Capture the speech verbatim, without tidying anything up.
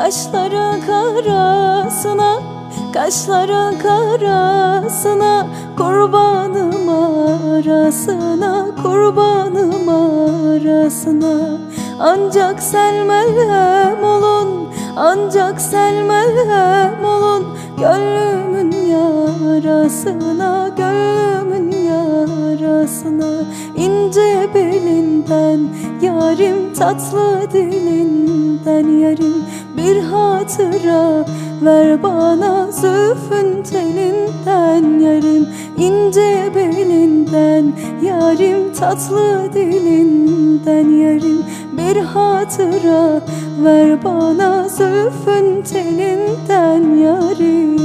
Kaşların karasına, kaşların karasına, kurbanım arasına, kurbanım arasına. Ancak sen merhem olun, ancak sen merhem olun, gönlümün yarasına, gönlümün yarasına. İnce belinden yarim, tatlı dilinden yarim, bir hatıra ver bana zülfün telinden yarim. İnce belinden yarim, tatlı dilinden yarim, bir hatıra ver bana zülfün telinden yarim.